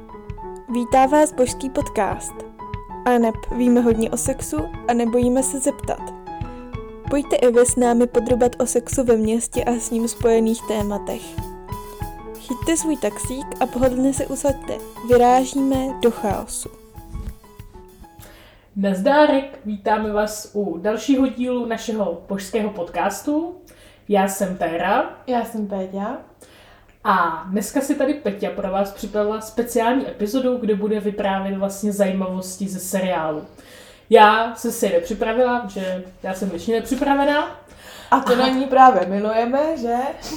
Vítá vás božský podcast. Aneb víme hodně o sexu a nebojíme se zeptat. Pojďte i vy s námi podrobat o sexu ve městě a s ním spojených tématech. Chyťte svůj taxík a pohodlně se usaďte. Vyrážíme do chaosu. Nazdárek, vítáme vás u dalšího dílu našeho božského podcastu. Já jsem Téra. Já jsem Péťa. A dneska si tady Peťa pro vás připravila speciální epizodu, kde bude vyprávět vlastně zajímavosti ze seriálu. Já jsem si nepřipravila, že já jsem většině nepřipravená. A to na ní právě milujeme, že?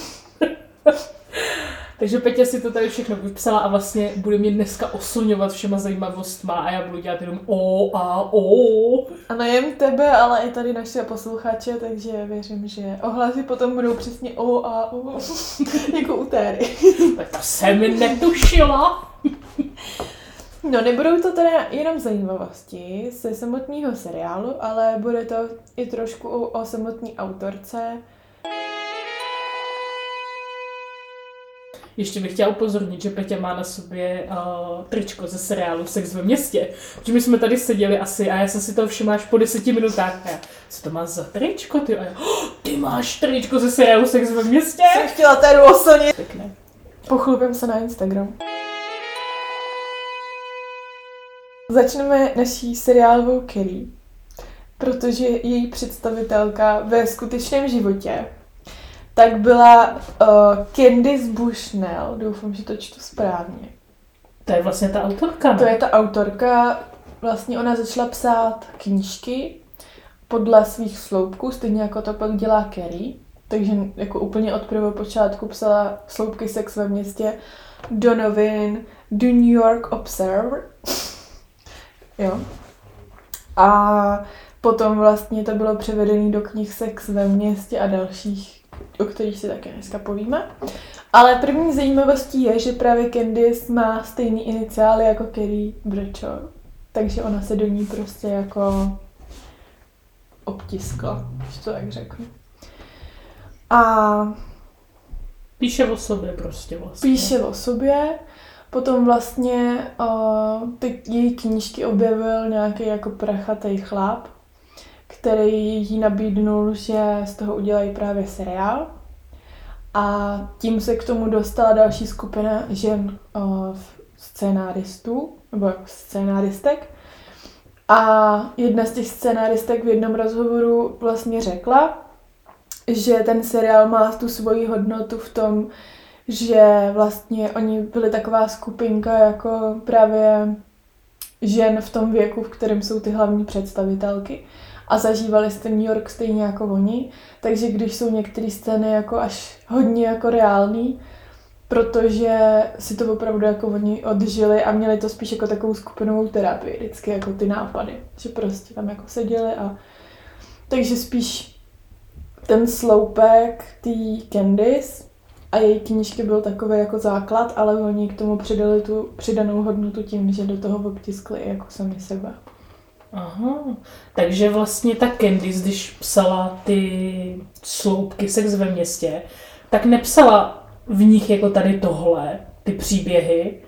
Takže Peťa si to tady všechno vypsala a vlastně bude mě dneska oslňovat všema zajímavostma a já budu dělat jenom o. A nejen tebe, ale i tady naše posluchače, takže věřím, že ohlasy potom budou přesně o, jako u Téry. Tak to jsem netušila. No, nebudou to teda jenom zajímavosti ze samotného seriálu, ale bude to i trošku o samotné autorce. Ještě bych chtěla upozornit, že Peťa má na sobě tričko ze seriálu Sex ve městě. Protože my jsme tady seděli asi a já jsem si to všimla až po 10 minutách. A já, co to má za tričko? Ty? A já, ty máš tričko ze seriálu Sex ve městě? Jsem chtěla Téru oslnit. Pěkné. Pochlubím se na Instagram. Začneme naší seriálovou Carrie, protože její představitelka ve skutečném životě tak byla Candice Bushnell, doufám, že to čtu správně. To je vlastně ta autorka, ne? To je ta autorka, vlastně ona začala psát knížky podle svých sloupků, stejně jako to pak dělá Carrie. Takže jako úplně od prvopočátku psala sloupky Sex ve městě do novin, do New York Observer. Jo. A potom vlastně to bylo převedené do knih Sex ve městě a dalších, o kterých si také dneska povíme. Ale první zajímavostí je, že právě Candice má stejný iniciály jako Carrie Bradshaw. Takže ona se do ní prostě jako obtiskla, když to tak řeknu. A píše o sobě prostě vlastně. Píše o sobě. Potom vlastně ty její knížky objevil nějaký jako prachatý chlap, který jí nabídnul, že z toho udělají právě seriál. A tím se k tomu dostala další skupina žen scénáristů, nebo scénáristek. A jedna z těch scénáristek v jednom rozhovoru vlastně řekla, že ten seriál má tu svoji hodnotu v tom, že vlastně oni byli taková skupinka jako právě žen v tom věku, v kterém jsou ty hlavní představitelky a zažívali jste New York stejně jako oni, takže když jsou některé scény jako až hodně jako reální, protože si to opravdu jako oni odžili a měli to spíš jako takovou skupinovou terapii, vždycky jako ty nápady, že prostě tam jako seděli a takže spíš ten sloupek tý Candice a její knížky byl takový jako základ, ale oni k tomu přidali tu přidanou hodnotu tím, že do toho obtiskli jako sami sebe. Aha, takže vlastně ta Candice, když psala ty sloupky Sex ve městě, tak nepsala v nich jako tady tohle, ty příběhy?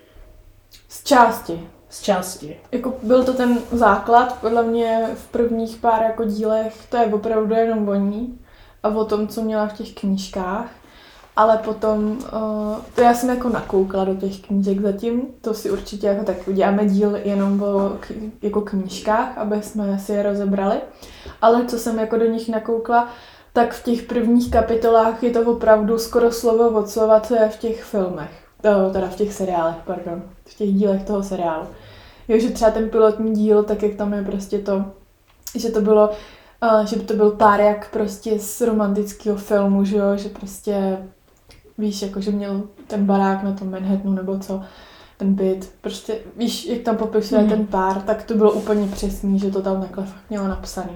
Z části. Jako byl to ten základ, podle mě v prvních pár jako dílech, to je opravdu jenom o ní a o tom, co měla v těch knížkách. Ale potom, to já jsem jako nakoukla do těch knížek zatím, to si určitě jako tak uděláme díl jenom o jako knížkách, aby jsme si je rozebrali. Ale co jsem jako do nich nakoukla, tak v těch prvních kapitolách je to opravdu skoro slovo od slova, co je v těch filmech, teda v těch seriálech, pardon, v těch dílech toho seriálu. Jo, že třeba ten pilotní díl, tak jak tam je prostě to, že to byl pár jak prostě z romantického filmu, že jo, že prostě víš, jako že měl ten barák na tom Manhattanu nebo co, ten byt, prostě víš, jak tam popisuje ten pár, tak to bylo úplně přesný, že to tam takhle fakt mělo napsaný.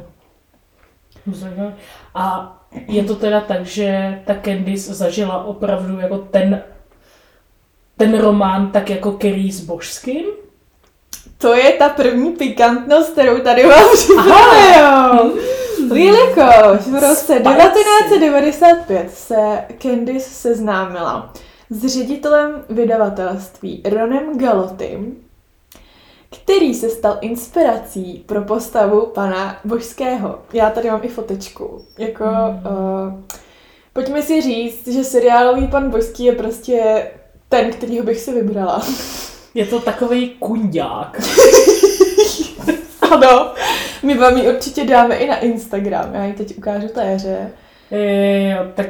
A je to teda tak, že ta Candice zažila opravdu jako ten román tak jako Carrie s Božským? To je ta první pikantnost, kterou tady vám připravujou. Jelikož v roce 1995 se Candice seznámila s ředitelem vydavatelství Ronem Galotym, který se stal inspirací pro postavu pana Božského. Já tady mám i fotečku. Pojďme si říct, že seriálový pan Božský je prostě ten, kterýho bych si vybrala. Je to takovej kunďák. Ano, my vám ji určitě dáme i na Instagram. Já ji teď ukážu Téře. Tak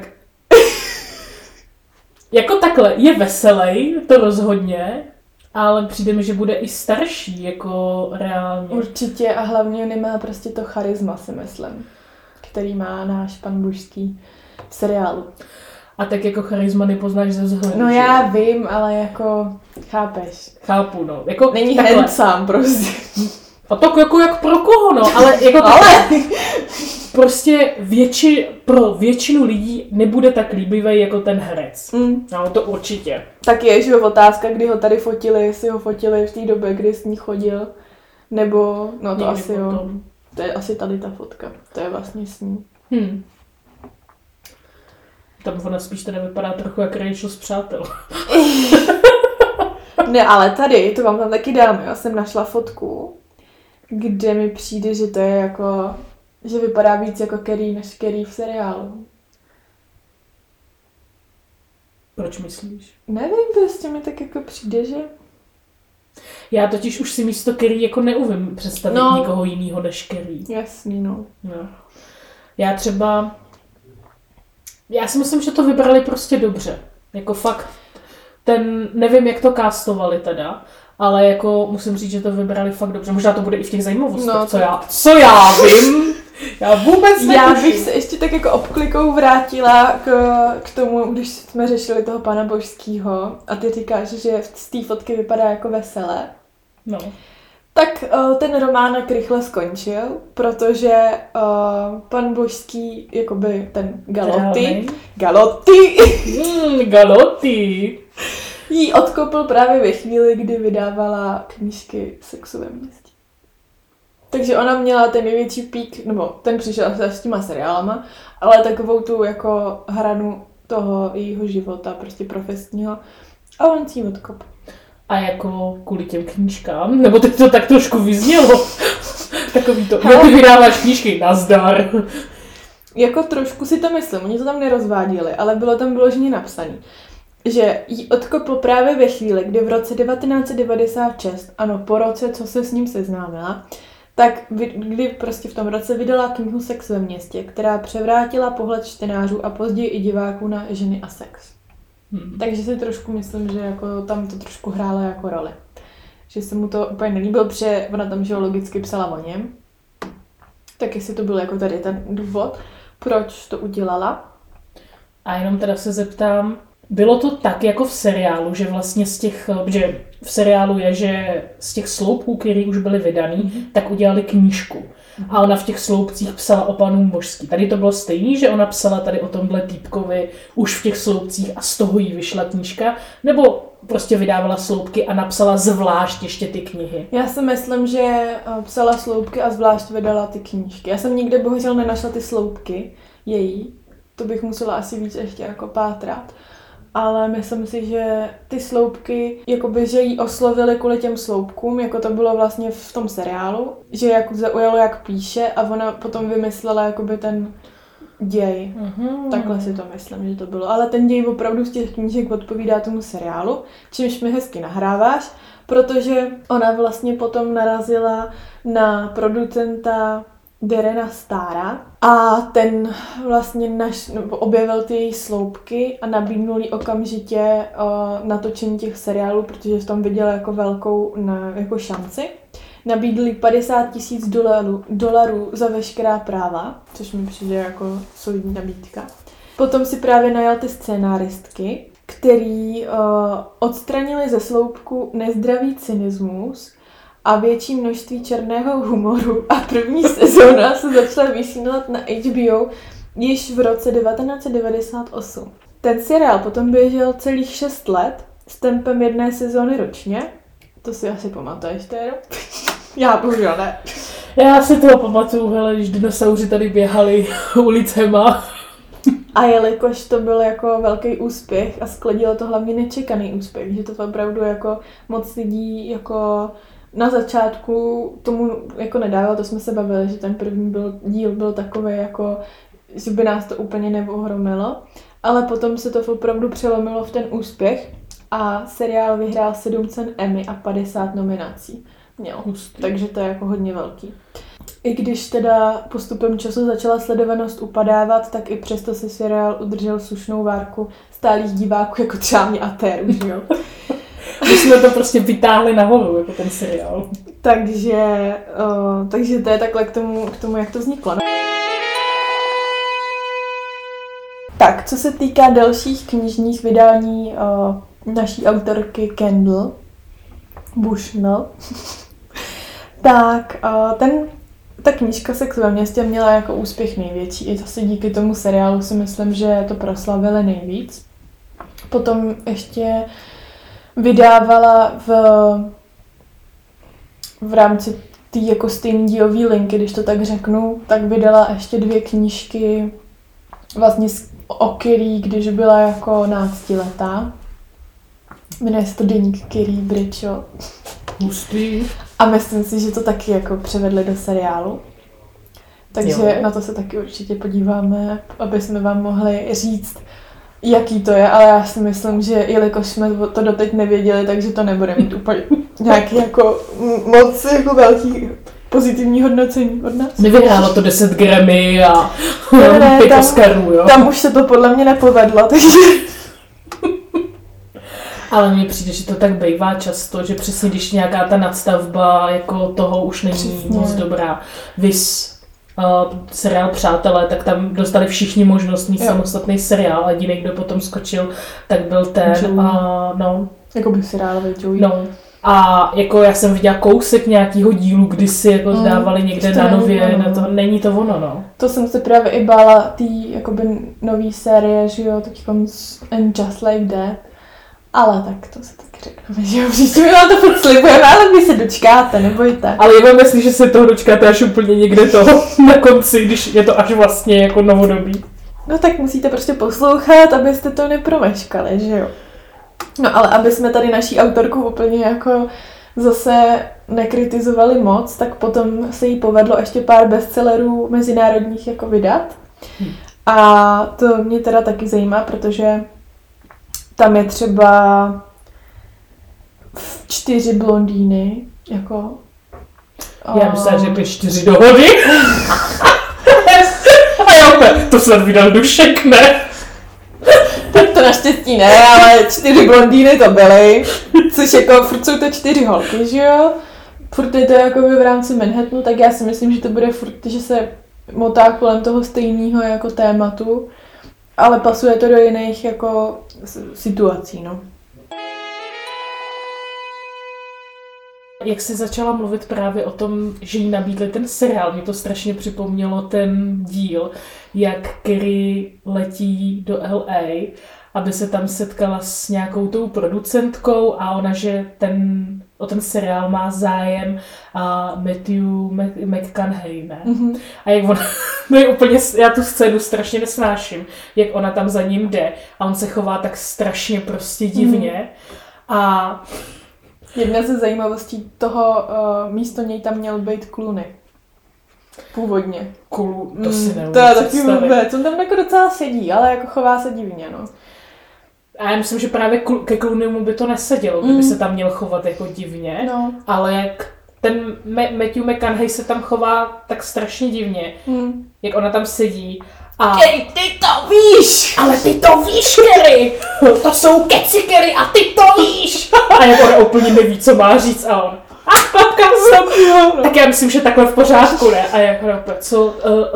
jako takhle, je veselý, to rozhodně, ale přijde mi, že bude i starší, jako reálně. Určitě a hlavně nemá prostě to charisma, si myslím, který má náš pan Božský v seriálu. A tak jako charisma nepoznáš ze vzhledu. No já vím, ale jako chápeš. Chápu, no. Jako, není handsome prostě. A tak jako jak pro koho, no, ale jako ale prostě pro většinu lidí nebude tak líbivý jako ten herec. No, to určitě. Tak je, že otázka, kdy ho tady fotili, jestli ho fotili v té době, kdy s ní chodil, nebo, no to někdy asi potom. Jo, to je asi tady ta fotka, to je vlastně s ní. Tam ona spíš teda vypadá trochu jak Rachel z Přátel. Ne, ale tady, to vám tam taky dám, já jsem našla fotku, kde mi přijde, že to je jako, že vypadá víc jako Carrie než Carrie v seriálu. Proč myslíš? Nevím, prostě mi tak jako přijde, že... Já totiž už si místo Carrie jako neumím představit nikoho jiného než Carrie. Jasný, no. Já si myslím, že to vybrali prostě dobře. Jako fakt, nevím, jak to castovali teda, ale jako musím říct, že to vybrali fakt dobře. Možná to bude i v těch zajímavostech, co já vím. Já vůbec netuším. Já bych se ještě tak jako obklikou vrátila k tomu, když jsme řešili toho pana Božskýho a ty říkáš, že z té fotky vypadá jako veselé. No. Tak ten románek rychle skončil, protože pan Božský, jakoby ten Galoty jí odkopl právě ve chvíli, kdy vydávala knížky Sexu ve městě. Takže ona měla ten největší pík, nebo ten přišel s těma seriálama, ale takovou tu jako hranu toho jejího života, prostě profesního, a on si ji odkopl. A jako kvůli těm knížkám? Nebo teď to tak trošku vyznělo? Takový to, ty vydáváš knížky, nazdar. Jako trošku si to myslím, oni to tam nerozváděli, ale bylo tam vyloženě napsané, že jí odkopl právě ve chvíli, kdy v roce 1996, ano, po roce, co se s ním seznámila, tak kdy prostě v tom roce vydala knihu Sex ve městě, která převrátila pohled čtenářů a později i diváků na ženy a sex. Takže si trošku myslím, že jako tam to trošku hrálo jako roli. Že se mu to úplně nelíbilo, protože ona tam že logicky psala o něm. Tak jestli to byl jako tady ten důvod, proč to udělala. A jenom teda se zeptám, bylo to tak jako v seriálu, že vlastně že v seriálu je, že z těch sloupků, které už byly vydaný, tak udělali knížku. A ona v těch sloupcích psala o panu Božský. Tady to bylo stejný, že ona psala tady o tomhle týpkovi už v těch sloupcích a z toho jí vyšla knížka? Nebo prostě vydávala sloupky a napsala zvlášť ještě ty knihy? Já si myslím, že psala sloupky a zvlášť vydala ty knížky. Já jsem nikde bohužel nenašla ty sloupky její. To bych musela asi víc ještě jako pátrat. Ale myslím si, že ty sloupky, jakoby, že jí oslovily kvůli těm sloupkům, jako to bylo vlastně v tom seriálu, že jako zaujalo, jak píše a ona potom vymyslela jakoby ten děj. Takhle si to myslím, že to bylo. Ale ten děj opravdu z těch knížek odpovídá tomu seriálu, čímž mi hezky nahráváš, protože ona vlastně potom narazila na producenta Darrena Stara a ten vlastně objevil ty její sloupky a nabídnul jí okamžitě natočení těch seriálů, protože v tom viděla jako velkou jako šanci. Nabídl jí $50,000 za veškerá práva, což mi přijde jako solidní nabídka. Potom si právě najal ty scénáristky, který odstranili ze sloupku nezdravý cynismus a větší množství černého humoru a první sezóna se začala vysílat na HBO již v roce 1998. Ten seriál potom běžel celých 6 let s tempem 1 sezóny ročně. To si asi pamatuješ, Téro? Já bohužel ne. Já si toho pamatuju, hele, když dinosauři tady běhali ulicema. A jelikož to byl jako velký úspěch a skladilo to hlavně nečekaný úspěch, že to opravdu jako moc lidí jako na začátku tomu jako nedávalo, to jsme se bavili, že ten první díl byl takový jako, že by nás to úplně neohromilo, ale potom se to opravdu přelomilo v ten úspěch a seriál vyhrál 7 cen Emmy a 50 nominací měl. Takže to je jako hodně velký. I když teda postupem času začala sledovanost upadávat, tak i přesto si seriál udržel slušnou várku stálých diváků, jako třeba mě a Téru, že jo? My jsme to prostě vytáhli nahoru, jako ten seriál. Takže to je takhle k tomu, jak to vzniklo. No. Tak, co se týká dalších knižních vydání naší autorky Kendall Bushnell, tak ta knížka Sex ve městě měla jako úspěch největší. I zase díky tomu seriálu si myslím, že to proslavili nejvíc. Potom ještě vydávala v rámci té jako stejný dílový linky, když to tak řeknu, tak vydala ještě 2 knížky vlastně o Carrie, když byla jako 12letá. Jmenuje se to Deník Carrie Bradshaw. Hustý. A myslím si, že to taky jako převedli do seriálu. Takže jo. Na to se taky určitě podíváme, aby jsme vám mohli říct, jaký to je, ale já si myslím, že jelikož jsme to doteď nevěděli, takže to nebude mít úplně nějaký jako moc jako velký pozitivní hodnocení od nás. Nevyhrálo to 10 Grammy a 5 Oscarů, jo? Tam už se to podle mě nepovedlo, takže... Ale mně přijde, že to tak bývá často, že přesně když nějaká ta nadstavba jako toho už není přesně moc dobrá. Vys seriál Přátelé, tak tam dostali všichni možnost mít samostatný seriál a jediný, kdo potom skočil, tak byl ten, Jakoby seriálový Joey. No. A jako já jsem viděla kousek nějakého dílu, kdy si jako dávali někde na Nově, není to ono, no. To jsem se právě i bála tý jakoby nový série, že jo, teďkom And Just Like That. Ale tak to se taky řekneme, že jo, příště my vám to furt slibujeme, ale vy se dočkáte, nebojte. Ale já vám myslím, že se toho dočkáte až úplně někde toho na konci, když je to až vlastně jako novodobí. No tak musíte prostě poslouchat, abyste to nepromeškali, že jo. No ale aby jsme tady naší autorku úplně jako zase nekritizovali moc, tak potom se jí povedlo ještě pár bestsellerů mezinárodních jako vydat. A to mě teda taky zajímá, protože tam je třeba 4 blondýny, jako... Já myslím, že ty 4 dohody. A jo, to snad vydal Dušek, ne? Tak to naštěstí ne, ale 4 blondýny to byly, což jako furt jsou to 4 holky, že jo? Furt je to jako v rámci Manhattanu, tak já si myslím, že to bude furt, že se motá kolem toho stejného jako tématu, ale pasuje to do jiných jako situací, no. Jak jsi začala mluvit právě o tom, že jí nabídli ten seriál, mě to strašně připomnělo ten díl, jak Carrie letí do LA, aby se tam setkala s nějakou tou producentkou a ona, že o ten seriál má zájem Matthew McConaughey, ne? Mm-hmm. A jak ona, no je úplně, já tu scénu strašně nesnáším, jak ona tam za ním jde a on se chová tak strašně prostě divně a... Jedna ze zajímavostí toho, místo něj tam měl být Clooney. Původně. To si neumím to je taky vůbec. On tam jako docela sedí, ale jako chová se divně, no. A já myslím, že právě ke Clooneymu by to nesedělo, kdyby se tam měl chovat jako divně, no. Ale jak ten Matthew McConaughey se tam chová tak strašně divně, jak ona tam sedí a... Carrie, ty to víš! Ale ty to víš, Carrie! To jsou keci, Carrie, a ty to víš! A jak ona úplně neví, co má říct a on... Potkal jsem! No. Tak já myslím, že takhle v pořádku, ne? A jak ona co...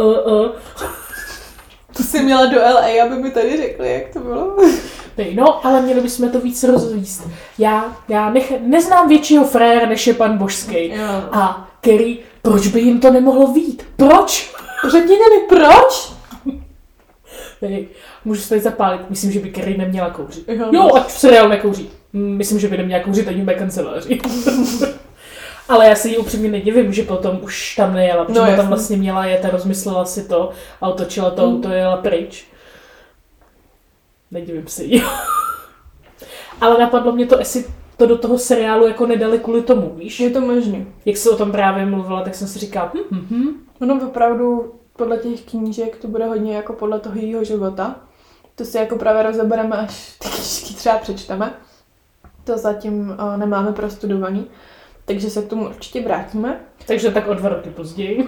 To jsi měla do LA, aby mi tady řekli, jak to bylo. No, ale měli bychom to víc rozvíst. Já neznám většího fréra, než je pan Božský. Jo. A Carrie, proč by jim to nemohlo vít? Proč? Řekněte mi, proč? Můžu se tady zapálit. Myslím, že by Carrie neměla kouřit. Jo, ať v seriálu nekouří. Myslím, že by neměla kouřit ani v kanceláři. Ale já si ji upřímně nedivím, že potom už tam nejela, protože tam vlastně měla jet a rozmyslela si to a otočila to auto a jela pryč. Nedivím se jí. Ale napadlo mě to, jestli to do toho seriálu jako nedali kvůli tomu, víš? Je to možný. Jak se o tom právě mluvila, tak jsem si říkala, Ono opravdu podle těch knížek to bude hodně jako podle toho jejího života. To si jako právě rozebereme, až ty knížky třeba přečteme. To zatím nemáme prostudovaný, takže se k tomu určitě vrátíme. Takže tak o 2 roky později.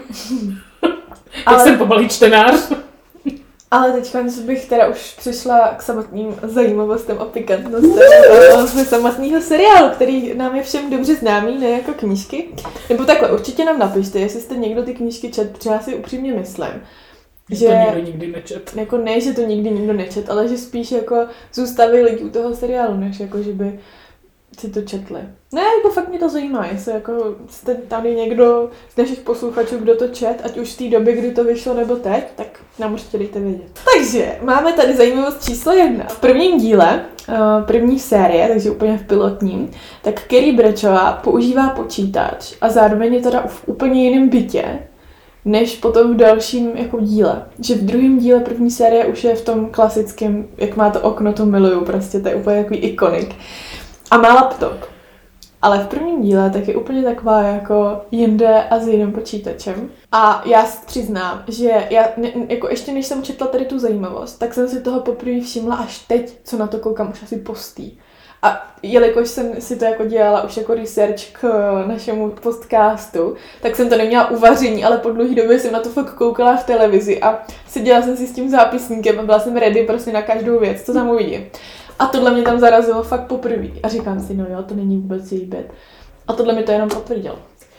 Jak jsem pomalý čtenář. Ale teďka bych teda už přišla k samotným zajímavostem a pikantnostem samotného seriálu, který nám je všem dobře známý, ne jako knížky. Nebo takhle, určitě nám napište, jestli jste někdo ty knížky čet, protože já si upřímně myslím, že to někdo nikdy nečet. Jako ne, že to nikdy nikdo nečet, ale že spíš jako zůstaví lidi u toho seriálu, než jako, že by si to četli. Ne, jako fakt mě to zajímá, jestli jako jste tady někdo z našich posluchačů, kdo to čet, ať už v té době, kdy to vyšlo, nebo teď, tak nám určitě dejte vědět. Takže máme tady zajímavost číslo 1. V prvním díle, první série, takže úplně v pilotním, tak Carrie Bradshaw používá počítač a zároveň je teda v úplně jiném bytě, než potom v dalším jako díle. Že v druhém díle první série už je v tom klasickém, jak má to okno, to miluju, prostě to je úplně takový ikonik. A má laptop. Ale v prvním díle tak je úplně taková jako jinde a s jiným počítačem. A já přiznám, že já jako ještě než jsem četla tady tu zajímavost, tak jsem si toho poprvé všimla až teď, co na to koukám už asi postý. A jelikož jsem si to jako dělala už jako research k našemu podcastu, tak jsem to neměla uvaření, ale po dlouhé době jsem na to fakt koukala v televizi a seděla jsem si s tím zápisníkem a byla jsem ready prostě na každou věc, co tam uvidím. A tohle mě tam zarazilo fakt poprvé. A říkám si, no jo, to není vůbec její bed. A tohle mi to jenom potvrdilo.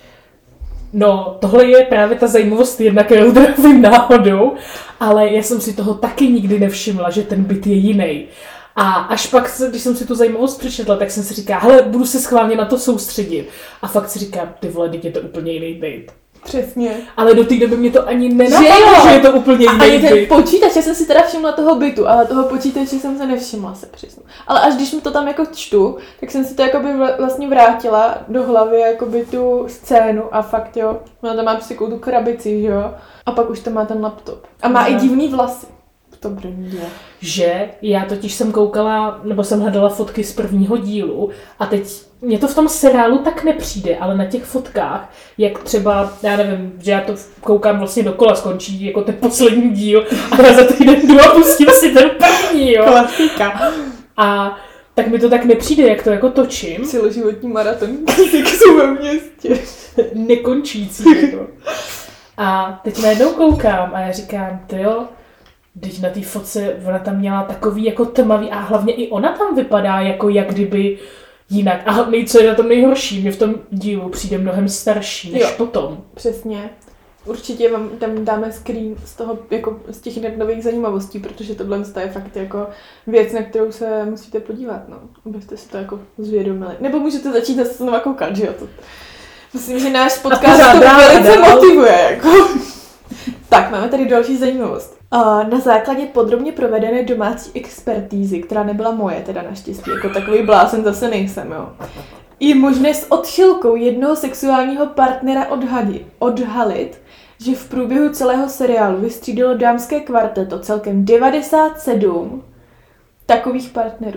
No, tohle je právě ta zajímavost jedna, kterou trefím náhodou, ale já jsem si toho taky nikdy nevšimla, že ten byt je jiný. A až pak, když jsem si tu zajímavost přečetla, tak jsem si říkala, hele, budu se schválně na to soustředit. A fakt si říkám, ty vole, teď je to úplně jiný byt. Přesně. Ale do té doby mě to ani nenapadlo, že je to úplně jiný byt. A ten počítač, já jsem si teda všimla toho bytu, ale toho počítače jsem se nevšimla, se přiznám. Ale až když mi to tam jako čtu, tak jsem si to jakoby vlastně vrátila do hlavy jakoby tu scénu a fakt jo, ona tam má prostě tu krabici, že jo, a pak už tam má ten laptop. A má i divný vlasy. To první díl. Že já totiž jsem koukala, nebo jsem hledala fotky z prvního dílu a teď mně to v tom seriálu tak nepřijde, ale na těch fotkách, jak třeba, já nevím, že já to koukám vlastně dokola, skončí jako ten poslední díl a já za týden jdu a pustím si ten první, jo. Klasika. A tak mi to tak nepřijde, jak to jako točím. Celoživotní maraton, jak jsou ve městě. Nekončící, jako. A teď najednou koukám a já říkám, tyjo, teď na té fotce ona tam měla takový jako tmavý a hlavně i ona tam vypadá jako jak kdyby jinak. A co je na tom nejhorší, mě v tom dílu přijde mnohem starší než potom. Přesně. Určitě vám tam dáme screen z toho, jako z těch nových zajímavostí, protože tohle je fakt jako věc, na kterou se musíte podívat, no. Abyste si to jako zvědomili. Nebo můžete začít na znova koukat, že jo? To... Myslím, že náš podcast to velice motivuje, jako. Tak, máme tady další zajímavost. Na základě podrobně provedené domácí expertízy, která nebyla moje, teda naštěstí, jako takový blázen zase nejsem, jo. Je možné s odchylkou jednoho sexuálního partnera odhalit, že v průběhu celého seriálu vystřídalo dámské kvarteto celkem 97 takových partnerů.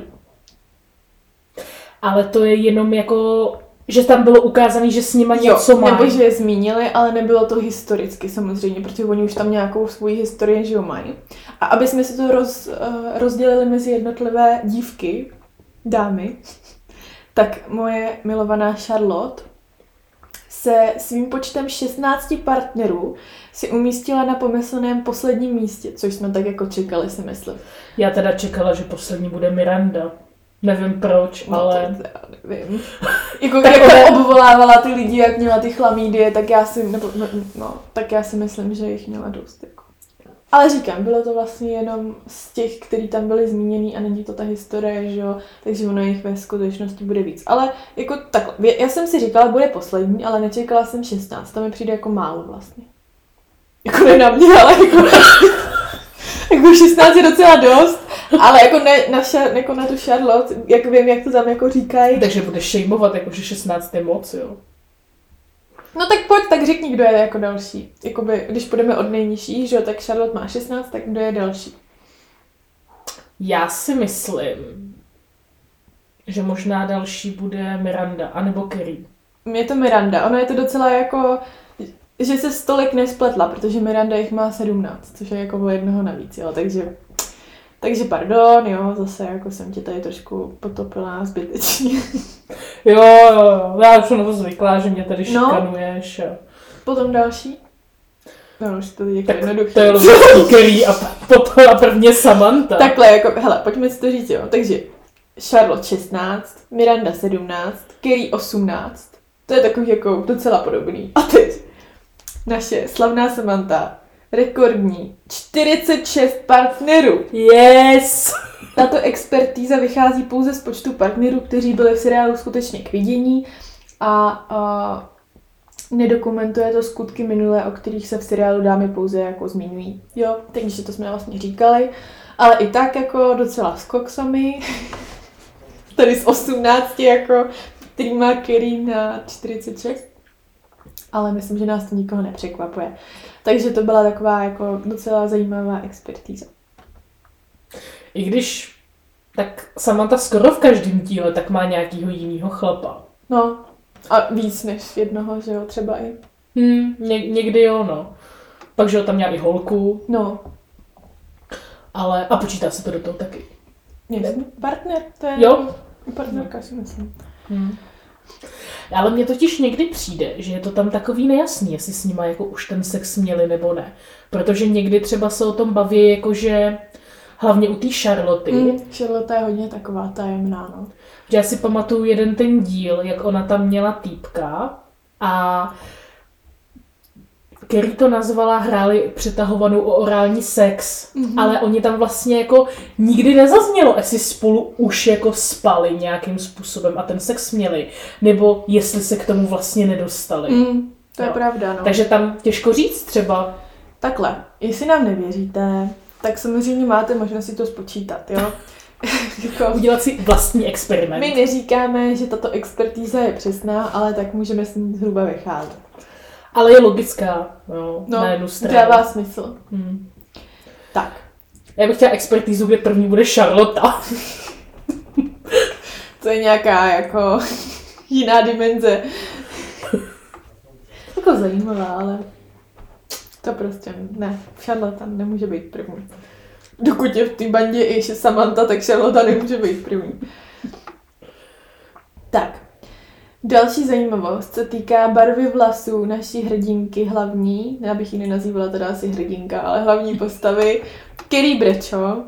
Ale to je jenom jako, že tam bylo ukázané, že s nima něco mají. Nebo že je zmínili, ale nebylo to historicky samozřejmě, protože oni už tam nějakou svoji historii, že jo, mají. A aby jsme si to rozdělili mezi jednotlivé dívky, dámy, tak moje milovaná Charlotte se svým počtem 16 partnerů si umístila na pomyslném posledním místě, což jsme tak jako čekali, si myslím. Já teda čekala, že poslední bude Miranda. Nevím proč, no, ale... To nevím. Jako jak obvolávala ty lidi, jak měla ty chlamídie, tak já si myslím, že jich měla dost. Jako. Ale říkám, bylo to vlastně jenom z těch, kteří tam byli zmíněný a není to ta historie, že jo, takže ono jich ve skutečnosti bude víc. Ale jako takhle, já jsem si říkala, bude poslední, ale nečekala jsem 16, to mi přijde jako málo vlastně. Jako ne na mě, ale jako 16 je docela dost, ale jako jako na tu Charlotte, jak vím, jak to tam jako říkají. Takže budeš šejmovat, jako že 16 je moc, jo. No tak pojď, tak řekni, kdo je jako další. Jakoby, když půjdeme od nejnižší, že jo, tak Charlotte má 16, tak kdo je další? Já si myslím, že možná další bude Miranda, anebo Carrie. Je to Miranda. Ono je to docela jako, že se stolik nespletla, protože Miranda jich má 17, což je jako o jednoho navíc, jo, takže pardon, jo, zase jako jsem tě tady trošku potopila zbytečně. Jo, já už jsem na to zvyklá, že mě tady šikanuješ. No. Potom další. No, už to je jako jednoduchý. To je logický Carrie a potom a prvně Samantha. Takhle, jako, hele, pojďme si to říct, jo. Takže Charlotte 16, Miranda 17, Carrie 18. To je takový jako docela podobný. A teď naše slavná Samantha, rekordní 46 partnerů. Yes! Tato expertíza vychází pouze z počtu partnerů, kteří byli v seriálu skutečně k vidění a nedokumentuje to skutky minulé, o kterých se v seriálu dámy pouze jako zmiňují. Jo, takže to jsme vlastně říkali, ale i tak jako docela skok sami. Tady z 18 jako, který má Carrie na 46. Ale myslím, že nás to nikoho nepřekvapuje. Takže to byla taková jako docela zajímavá expertíza. I když tak Samantha skoro v každém díle tak má nějakýho jinýho chlapa. No, a víc než jednoho, že jo, třeba i. Někdy jo, no. Pak, že jo, tam měla i holku. No. Ale, a počítá se to do toho taky. Partner, to je jo? Partnerka, si myslím. Ale mně totiž někdy přijde, že je to tam takový nejasný, jestli s nima jako už ten sex měli nebo ne. Protože někdy třeba se o tom baví jakože hlavně u té Charloty. Charlotte je hodně taková tajemná, no. Že já si pamatuju jeden ten díl, jak ona tam měla týpka a Carrie to nazvala, hráli přetahovanou o orální sex, ale oni tam vlastně jako nikdy nezaznělo, jestli spolu už jako spali nějakým způsobem a ten sex měli, nebo jestli se k tomu vlastně nedostali. To je pravda, no. Takže tam těžko říct třeba. Takhle, jestli nám nevěříte, tak samozřejmě máte možnost si to spočítat, jo? Jako, udělat si vlastní experiment. My neříkáme, že tato expertíza je přesná, ale tak můžeme s ní zhruba vycházet. Ale je logická, jo, na jednu stranu. Dává smysl. Tak. Já bych chtěla expertízu, kde první bude Charlotta. To je nějaká jako jiná dimenze. Jako zajímavá, ale to prostě ne. Charlotta nemůže být první. Dokud je v té bandě i Samantha, tak Charlotta nemůže být první. Tak. Další zajímavost se týká barvy vlasů naší hrdinky hlavní, já bych ji nenazývala teda asi hrdinka, ale hlavní postavy, Carrie Bradshaw,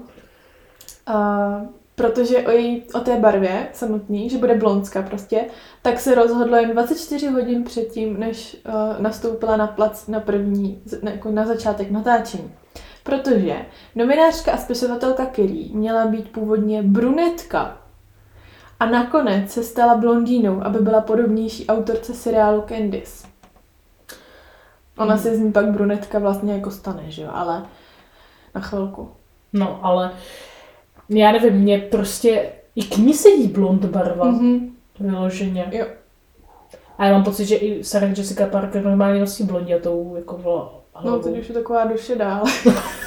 protože o té barvě samotný, že bude blondská prostě, tak se rozhodlo jen 24 hodin předtím, než nastoupila na plac na začátek natáčení. Protože novinářka a spisovatelka Carrie měla být původně brunetka, a nakonec se stala blondýnou, aby byla podobnější autorce seriálu Candice. Ona se z ní pak brunetka vlastně jako stane, že jo, ale na chvilku. No, ale já nevím, mě prostě i k ní sedí blond barva. Vyloženě. Jo. A já mám pocit, že i Sarah Jessica Parker normálně nosí blondětou jako hlavou. No, teď už je taková došedá, ale...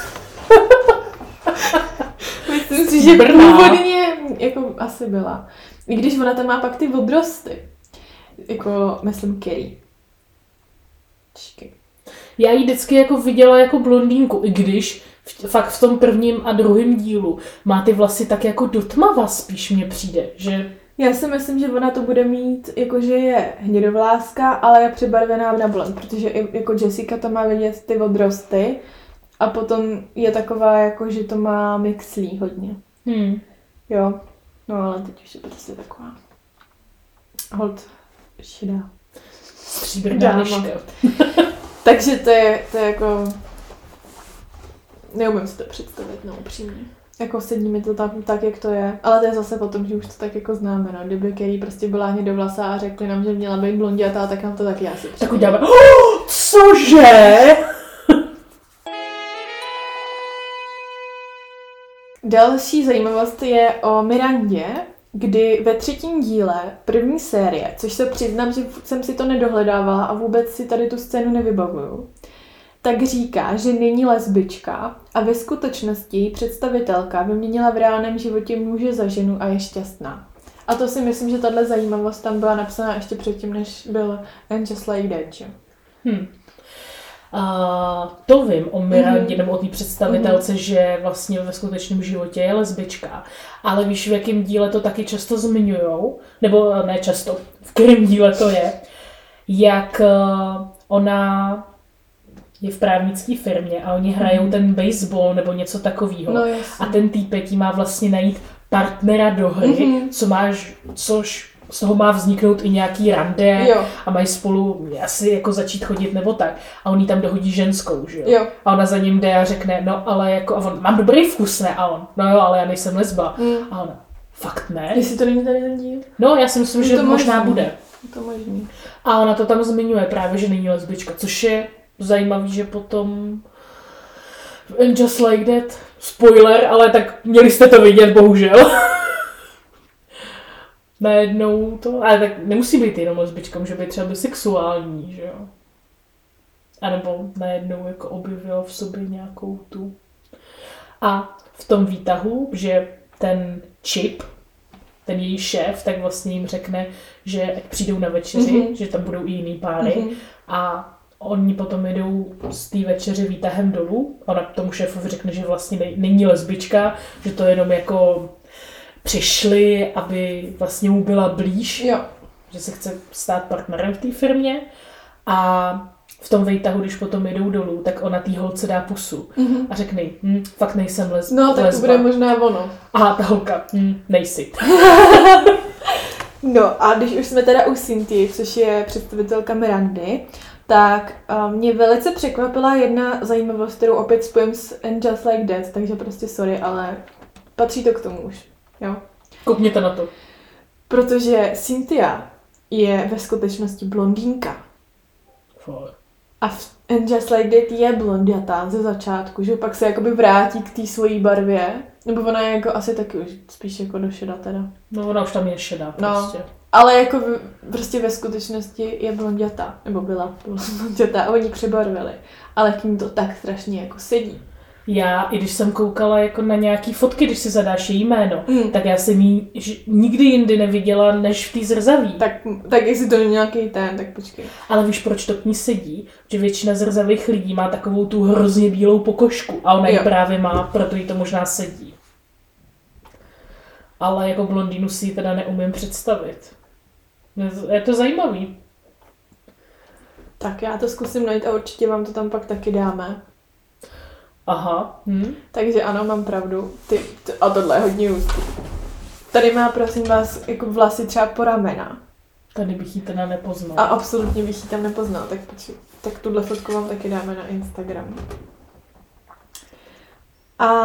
Myslím si, že původně jako asi byla. I když ona tam má pak ty odrosty. Jako, myslím, Carrie. Já ji vždycky jako viděla jako blondýnku, i když fakt v tom prvním a druhém dílu má ty vlasy tak jako dotmava spíš mně přijde, že... Já si myslím, že ona to bude mít, jakože je hnědovláska, ale je přebarvená na blond, protože i jako Jessica to má vidět ty odrosty a potom je taková, jako že to má mixlí hodně. Jo, no ale teď už je prostě taková hold šedá. Stříbrná liška. Takže to je jako... Neumím si to představit, no upřímně. Jako sedí mi to tam tak, jak to je. Ale to je zase potom, že už to tak jako známe, no. Kdyby Carrie prostě byla hnědovlasá a řekli nám, že měla být blondětá, tak nám to taky asi přijde. Tak uděláme, cože? Další zajímavost je o Mirandě, kdy ve 3. díle první série, což se přiznám, že jsem si to nedohledávala a vůbec si tady tu scénu nevybavuju, tak říká, že není lesbička a ve skutečnosti její představitelka vyměnila v reálném životě muže za ženu a je šťastná. A to si myslím, že tahle zajímavost tam byla napsaná ještě předtím, než byl And Just Like That, že? A to vím o Mirandě nebo o té představitelce, že vlastně ve skutečném životě je lesbička. Ale víš, v jakém díle to taky často zmiňujou, nebo ne často, v kterém díle to je, jak ona je v právnické firmě a oni hrajou ten baseball nebo něco takového. No, a ten týpek jí má vlastně najít partnera do hry, což z toho má vzniknout i nějaký rande a mají spolu asi jako začít chodit nebo tak. A on jí tam dohodí ženskou, že jo? A ona za ním jde a řekne, no ale jako, a on, mám dobrý vkus, ne? A on, no jo, ale já nejsem lesba. A ona, fakt ne? Jestli to není tady ten díl? No, já si myslím, že to možná bude. Je to možný. A ona to tam zmiňuje právě, že není lesbička, což je zajímavý, že potom And Just Like That, spoiler, ale tak měli jste to vidět, bohužel. Najednou to, ale tak nemusí být jenom lesbička, může být třeba bisexuální, že jo. A nebo najednou jako objevila v sobě nějakou tu. A v tom výtahu, že ten Chip, ten její šéf, tak vlastně jim řekne, že ať přijdou na večeři, že tam budou i jiný páry a oni potom jedou z té večeři výtahem dolů. Ona tomu šéfovi řekne, že vlastně není lesbička, že to jenom jako přišli, aby vlastně mu byla blíž, že se chce stát partnerem v té firmě. A v tom výtahu, když potom jedou dolů, tak ona té holce dá pusu a řekne, fakt nejsem lesba. No, tak to bude možná ono. A ta holka, nejsi. No a když už jsme teda u Cynthii, což je představitelka Mirandy, tak mě velice překvapila jedna zajímavost, kterou opět spojím s And Just Like That, takže prostě sorry, ale patří to k tomu už, jo. Koukněte na to. Protože Cynthia je ve skutečnosti blondýnka. A v And Just Like That je blondětá ze začátku, že pak se jakoby vrátí k té svojí barvě, nebo ona je jako asi taky už spíš jako do šeda teda. No ona už tam je šedá prostě. No, ale jako prostě ve skutečnosti je blondětá, nebo byla blondětá a oni přebarvili, ale k ní to tak strašně jako sedí. Já, i když jsem koukala jako na nějaký fotky, když si zadáš její jméno, tak já jsem ji nikdy jindy neviděla, než v té zrzaví. Tak jestli to není nějaký ten, tak počkej. Ale víš, proč to k ní sedí? Že většina zrzavých lidí má takovou tu hrozně bílou pokožku a ona ji právě má, proto jí to možná sedí. Ale jako blondýnu si ji teda neumím představit. Je to zajímavý. Tak já to zkusím najít a určitě vám to tam pak taky dáme. Aha. Takže ano, mám pravdu. A tohle je hodně hustý. Tady má, prosím vás, jako vlasy třeba po ramena. Tady bych ji teda nepoznal. A absolutně bych ji tam nepoznal, tak tuhle fotku vám taky dáme na Instagram. A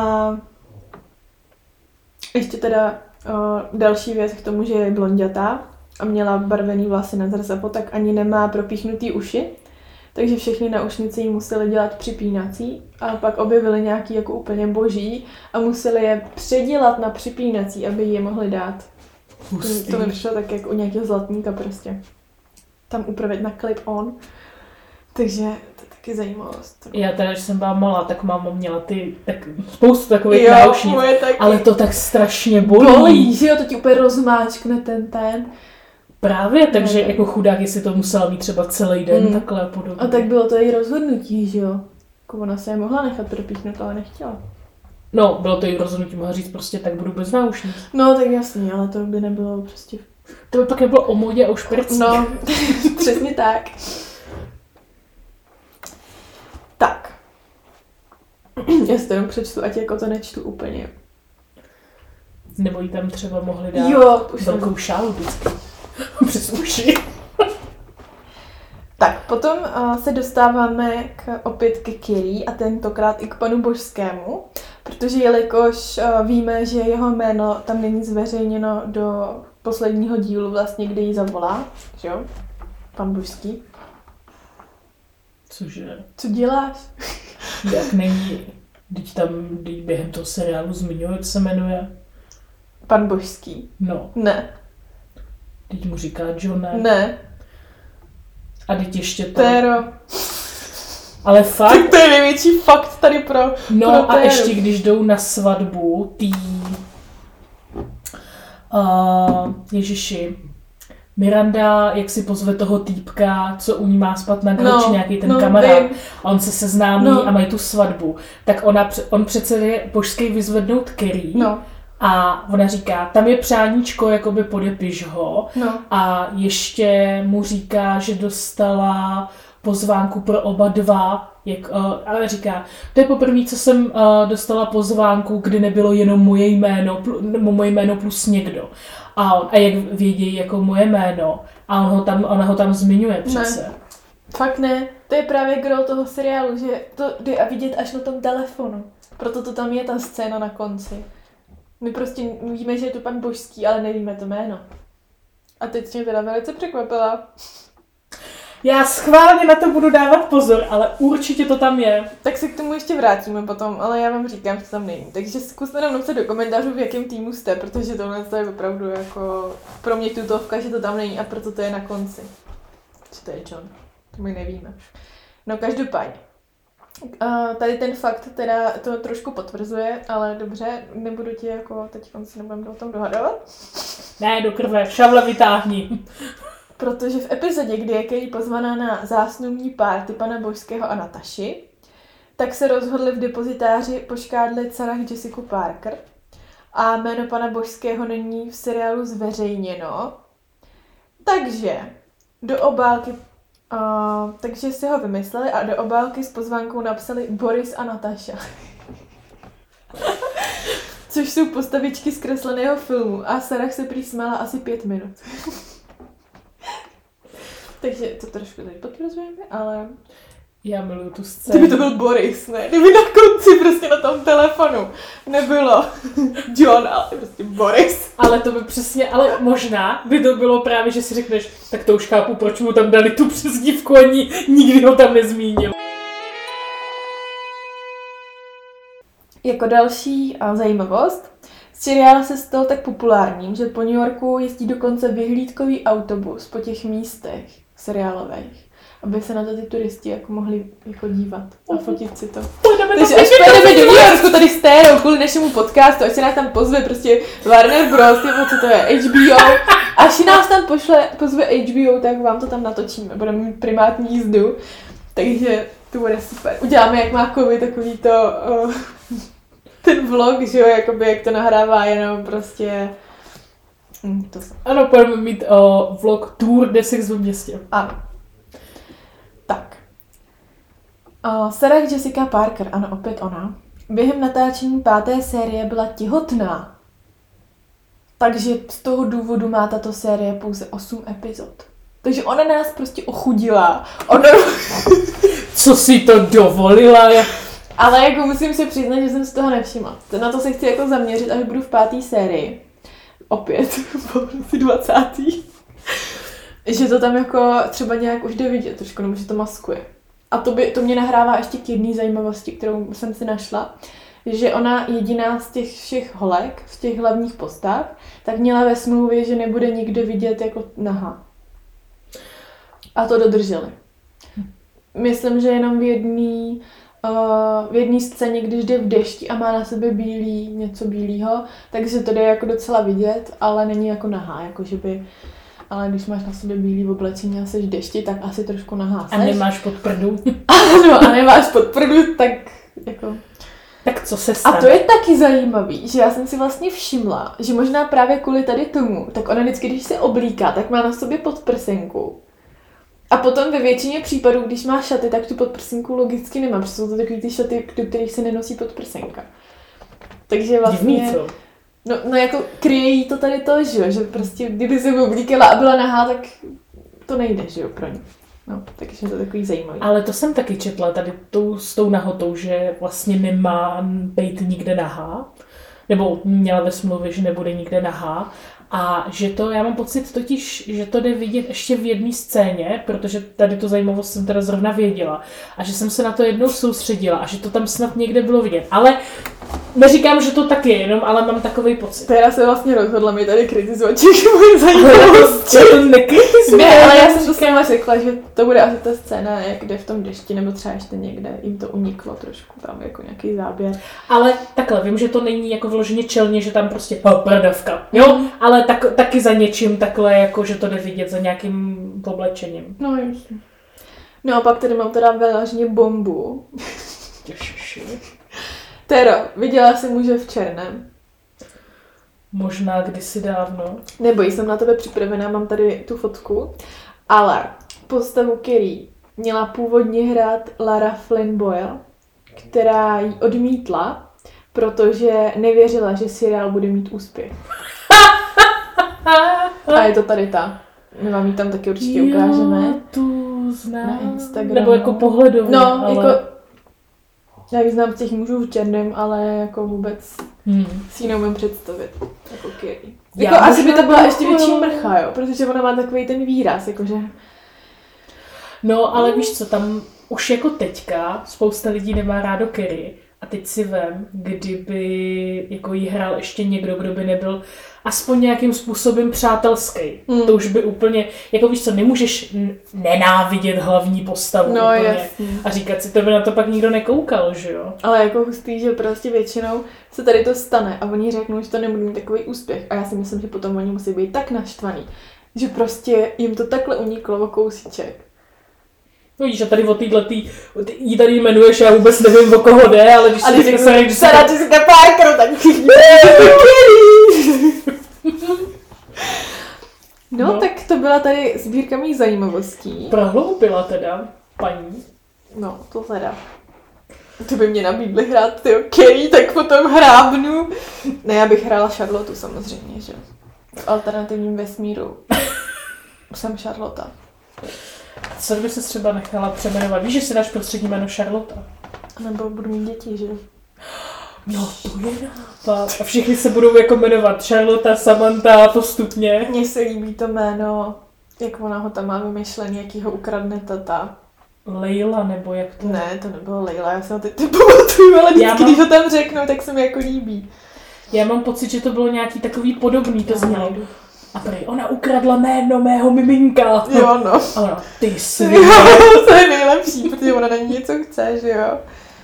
ještě teda další věc k tomu, že je blondětá a měla barvený vlasy na zrcadlo, tak ani nemá propíchnutý uši. Takže všechny naušnice jí museli dělat připínací a pak objevili nějaký jako úplně boží a museli je předělat na připínací, aby je mohli dát. To mi přišlo tak jako u nějakého zlatníka prostě. Tam upravit na clip-on. Takže to je taky zajímavost. Já teda, když jsem byla malá, tak máma měla spoustu takových náušnic, ale to tak strašně bolí. Že jo, to ti úplně rozmáčkne ten. Právě, takže jako chudák, jestli to musela mít třeba celý den takhle a podobně. A tak bylo to její rozhodnutí, že jo? Jako ona se je mohla nechat propíchnout, ale nechtěla. No, bylo to její rozhodnutí, mohla říct prostě, tak budu bez náušnic. No, tak jasně, ale to by nebylo prostě... To by pak nebylo o modě a o špercích. No, přesně tak. Tak. Já si to jenom přečtu, ať jako to nečtu úplně. Nebo jí tam třeba mohli dát velkou šálu vždycky. Přes uši. Tak, potom se dostáváme opět ke Kyrie a tentokrát i k panu Božskému, protože jelikož víme, že jeho jméno tam není zveřejněno do posledního dílu vlastně, kdy ji zavolá, že jo? Pan Božský. Cože? Co děláš? Jak není, teď během toho seriálu zmiňuje, jak se jmenuje? Pan Božský. No. Ne. Teď mu říká Johne. Ne. A teď ještě to. Téro. Ale fakt... To je největší fakt tady pro No a ještě když jdou na svatbu, Ježiši, Miranda, jak si pozve toho týpka, co u ní má spát na gauči, nějaký ten kamarád, a on se seznámí a mají tu svatbu, tak on přece je božský vyzvednout Carrie a ona říká, tam je přáníčko, jakoby podepiš ho a ještě mu říká, že dostala pozvánku pro oba dva, ale říká, to je poprvé, co jsem dostala pozvánku, kdy nebylo jenom moje jméno plus někdo. A jak vědí jako moje jméno. A ona ho tam zmiňuje přece. Ne. Fakt ne. To je právě gro toho seriálu, že to jde a vidět až na tom telefonu. Proto to tam je ta scéna na konci. My prostě víme, že je to pan Božský, ale nevíme to jméno. A teď mě teda velice překvapila. Já schválně na to budu dávat pozor, ale určitě to tam je. Tak se k tomu ještě vrátíme potom, ale já vám říkám, že to tam není. Takže zkuste nám napsat do komentářů, v jakém týmu jste, protože tohle je opravdu jako pro mě tutovka, že to tam není a proto to je na konci. Co to je John? To my nevíme. No každopádně. Tady ten fakt teda to trošku potvrzuje, ale dobře, nebudu ti jako teď si nebudeme o tom dohadovat. Ne, do krve, šavle vytáhni. Protože v epizodě, kdy je Carrie pozvaná na zásnubní párty pana Božského a Nataši, tak se rozhodli v depozitáři poškádlit Sarah Jessica Parker a jméno pana Božského není v seriálu zveřejněno, takže do obálky takže si ho vymysleli a do obálky s pozvánkou napsali Boris a Nataša. Což jsou postavičky z kresleného filmu a Sarah se prý smála asi 5 minut. Takže to trošku tady potvrzujeme, ale... Já miluju tu scénu. Kdyby to byl Boris, ne? Kdyby na konci prostě na tom telefonu nebylo John, ale prostě Boris. Ale to by přesně, ale možná by to bylo právě, že si řekneš, tak to už chápu, proč mu tam dali tu přezdívku a nikdy ho tam nezmínil. Jako další zajímavost, seriál se stal tak populárním, že po New Yorku jezdí dokonce vyhlídkový autobus po těch místech seriálových, aby se na to ty turisti jako mohli jako dívat a fotit si to. Takže až pojedeme do New Yorku tady s Térou kvůli našemu podcastu, až se nás tam pozve prostě Warner Bros, nebo co to je, HBO, až nás tam pozve HBO, tak vám to tam natočíme, budeme mít primátní jízdu, takže to bude super. Uděláme, jak má Kovy, takový to... ten vlog, že jo, jakoby, jak to nahrává, jenom prostě... to se... Ano, budeme mít vlog Tour de Sex ve městě. Ano. Tak. Sarah Jessica Parker, ano, opět ona, během natáčení 5. série byla těhotná. Takže z toho důvodu má tato série pouze 8 epizod. Takže ona nás prostě ochudila. Co si to dovolila? Ale jako musím se přiznat, že jsem z toho nevšimla. Na to se chci jako zaměřit, až budu v 5. sérii. Opět, po 20. Že to tam jako třeba nějak už jde vidět trošku, nebo že to maskuje. A to mě nahrává ještě k jedné zajímavosti, kterou jsem si našla. Že ona jediná z těch všech holek, z těch hlavních postav, tak měla ve smlouvě, že nebude nikdo vidět jako nahá. A to dodrželi. Myslím, že jenom v jedné scéně, když jde v dešti a má na sebe něco bílýho, takže to jde jako docela vidět, ale není jako nahá, jako že by... Ale když máš na sobě bílý oblečení a jsi v dešti, tak asi trošku nahá seš. A nemáš pod prdu. Ano, a nemáš pod prdu, tak jako... Tak co se stane? A to je taky zajímavý, že já jsem si vlastně všimla, že možná právě kvůli tady tomu, tak ona vždycky, když se oblíká, tak má na sobě podprsenku. A potom ve většině případů, když má šaty, tak tu podprsenku logicky nemá, protože jsou to takový ty šaty, do kterých se nenosí podprsenka. Takže vlastně... Divný, co? No jako kryje jí to tady to, že prostě kdyby se oblíkala a byla nahá, tak to nejde, že jo, pro ní. No, takže to je takový zajímavý. Ale to jsem taky četla tady s tou nahotou, že vlastně nemá být nikde nahá, nebo měla ve smlouvě, že nebude nikde nahá. A že to, já mám pocit totiž, že to jde vidět ještě v jedné scéně, protože tady tu zajímavost jsem teda zrovna věděla. A že jsem se na to jednou soustředila a že to tam snad někde bylo vidět. Ale neříkám, že to tak je, jenom, ale mám takový pocit. Teda se vlastně rozhodla mi tady kritizovat všechny moje zajímavosti. Já to nekritizuje. Ne, ale já jsem to sama řekla, že to bude asi ta scéna někde v tom dešti, nebo třeba ještě někde jim to uniklo trošku, tam jako nějaký záběr. Ale takhle, vím, že to není jako vloženě čelně, že tam prostě prdavka, jo? Ale taky za něčím takhle, jako že to jde vidět za nějakým oblečením. No jasně. No a pak tady mám teda vyloženě bombu. Ježiši. Tero, viděla jsi muže v černém? Možná kdysi dávno. Neboj, jsem na tebe připravená, mám tady tu fotku. Ale postavu Carrie měla původně hrát Lara Flynn Boyle, která ji odmítla, protože nevěřila, že seriál bude mít úspěch. A je to tady ta. My vám ji tam taky určitě ukážeme. Tu znám. Na Instagramu. Nebo jako pohledově. No, ale... jako... Já ji znám z těch mužů v černém, ale jako vůbec si ji neumím představit. Jako Carrie. Jako asi by to byla ještě větší mrcha, jo, protože ona má takový ten výraz, jakože... No, ale víš co, tam už jako teďka spousta lidí nemá rádo Carrie. A teď si vem, kdyby jako jí hrál ještě někdo, kdo by nebyl aspoň nějakým způsobem přátelský. To už by úplně, jako víš co, nemůžeš nenávidět hlavní postavu no, úplně. Jasný. A říkat si, to by na to pak nikdo nekoukal, že jo? Ale jako hustý, že prostě většinou se tady to stane a oni řeknou, že to nebude mít takový úspěch. A já si myslím, že potom oni musí být tak naštvaný, že prostě jim to takhle uniklo o kousíček. No víš, a tady o téhletý, jí tady jmenuješ, já vůbec nevím, o koho jde, ale když si řekne Sarah Jessica Parker, tak No, tak to byla tady sbírka mých zajímavostí. Prohloubila teda paní. No, to teda. To by mě nabídli hrát ty Carrie, tak potom hrábnu. Ne, já bych hrála Charlotte samozřejmě, že? V alternativním vesmíru. Jsem Charlotte. Co by se třeba nechala přejmenovat? Víš, že si dáš prostřední jméno Charlotte? Nebo budu mít děti, že? No, to je nápad. A všichni se budou jako jmenovat Charlotte, Samantha postupně. Mně se líbí to jméno, jak ona ho tam má vymyšlený, jaký ho ukradne tata. Leila, nebo jak to? Ne, to nebylo Leila, já se ho teď nepamatuju, ale vždycky, když ho tam řeknu, tak se mi jako líbí. Já mám pocit, že to bylo nějaký takový podobný, to znělo. A prej, ona ukradla jméno mého miminka. Jo, no. A ona, ty jsi. To je nejlepší, protože ona na ní něco chce, že jo.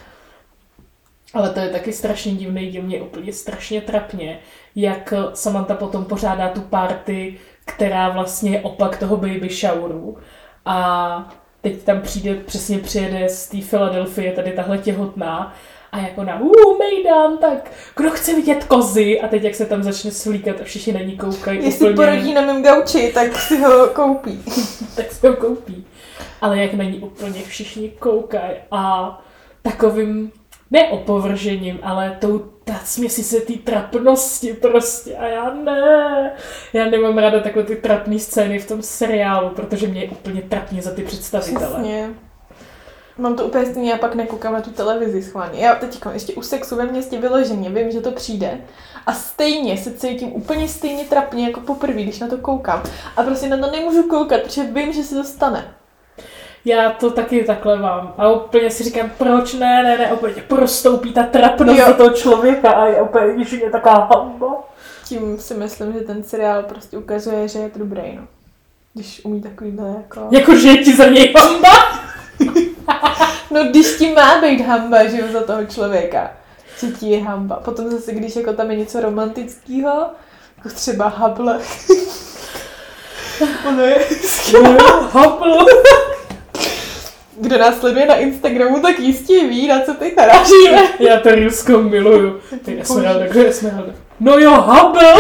Ale to je taky strašně divný, díl, mě úplně strašně trapně, jak Samantha potom pořádá tu party, která vlastně je opak toho baby showeru. A teď tam přijede z té Filadelfie, tady tahle těhotná, a jako ona, mejdan, tak kdo chce vidět kozy? A teď jak se tam začne svlíkat a všichni na ní koukají. Jestli úplně... porodí na mém gauči, tak si ho koupí. Tak si ho koupí. Ale jak na ní úplně všichni koukají a takovým, ne opovržením, ale ta směsi se té trapnosti prostě a já nemám ráda takové ty trapné scény v tom seriálu, protože mě je úplně trapně za ty představitele. Přesně. Mám to úplně stejně, já pak nekoukám na tu televizi schválně. Já teď ještě u Sexu ve městě vyloženě vím, že to přijde a stejně se cítím úplně stejně trapně jako poprvé, když na to koukám. A prostě na to nemůžu koukat, protože vím, že se to stane. Já to taky takhle mám. A úplně si říkám, proč ne, úplně prostoupí ta trapnost do toho člověka a je úplně, když je taková hamba. Tím si myslím, že ten seriál prostě ukazuje, že je to dobrý, no. Když umí takovýhle jako... Jako, že je ti za něj hamba? No, když ti má být hamba, že jo, za toho člověka. Že ti je hamba. Potom zase, když jako tam je něco romantického, jako třeba Hubble. Ono je Hubble. Kdo nás sleduje na Instagramu, tak jistě ví, na co ty narážíme. Já to Rusko miluju. Ty Esmeralda, kdo je Esmeralda? No jo, Hubble.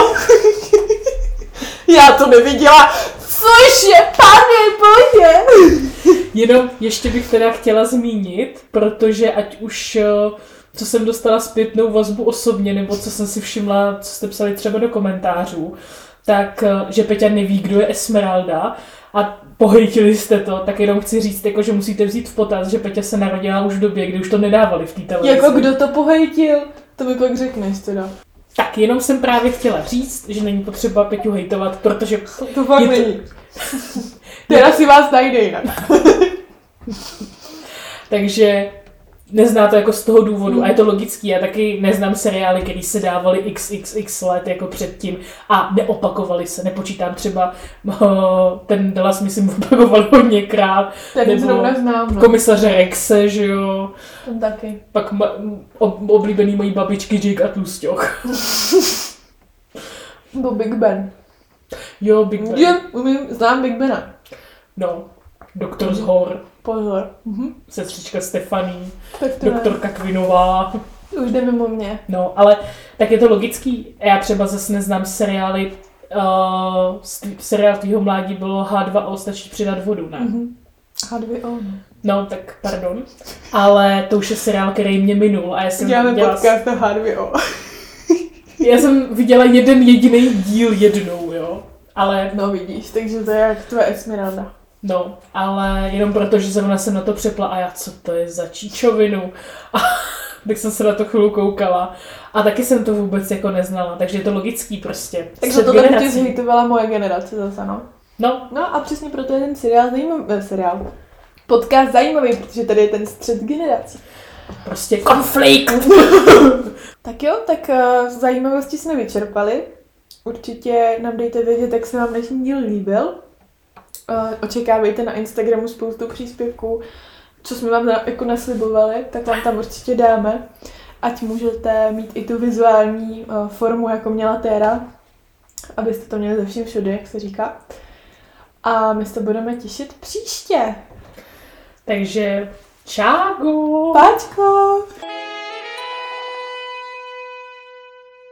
Já to neviděla. Cože, pane bože. Jenom ještě bych teda chtěla zmínit, protože ať už co jsem dostala zpětnou vazbu osobně, nebo co jsem si všimla, co jste psali třeba do komentářů, tak, že Peťa neví, kdo je Esmeralda a pohejtili jste to, tak jenom chci říct, jako, že musíte vzít v potaz, že Peťa se narodila už v době, kdy už to nedávali v té televizi. Jako kdo to pohejtil? To mi pak řekneš teda. Tak jenom jsem právě chtěla říct, že není potřeba Peťu hejtovat, protože... To fakt není. Teda si vás najde jinak. Takže nezná to jako z toho důvodu a je to logický. Já taky neznám seriály, které se dávaly xxx let jako předtím a neopakovaly se. Nepočítám třeba ten Dallas, myslím, opakovali hodněkrát. Tak nebo neznám, no. Komisaře Rexe, že jo. Ten taky. Pak oblíbený mojí babičky Jake a Tlusťoch. Nebo Big Ben. Jo, Big Ben. Znám Big Bena. No, Doktor z hor. Pozor. Sestřička Stefaní, Tak to doktorka Quinová. už jde mimo mě. No, ale tak je to logický. Já třeba zase neznám seriály. Seriál tvýho mládí bylo H2O, stačí přidat vodu, ne? H2O, no. No, tak pardon. Ale to už je seriál, který mě minul. A já jsem Děláme podcast na H2O. Já jsem viděla jeden jediný díl jednou, jo. Ale No vidíš, takže to je jak tvoje Esmeralda. no, ale jenom proto, že zrovna jsem na to přepla a já, co to je za číčovinu. A tak jsem se na to chvíli koukala. A taky jsem to vůbec jako neznala, takže je to logický prostě. Takže to taky tě zhejtovala moje generace zase, no. No, a přesně proto je ten seriál. Podcast zajímavý, protože tady je ten střed generací. prostě konflikt. Tak jo, tak zajímavosti jsme vyčerpali. Určitě nám dejte vědět, jak se vám dnešní díl líbil. Očekávejte na Instagramu spoustu příspěvků, co jsme vám jako naslibovali, tak vám tam určitě dáme. Ať můžete mít i tu vizuální formu, jako měla Téra, abyste to měli ze vším všude, jak se říká. A my se budeme těšit příště. Takže čágu. Páčko!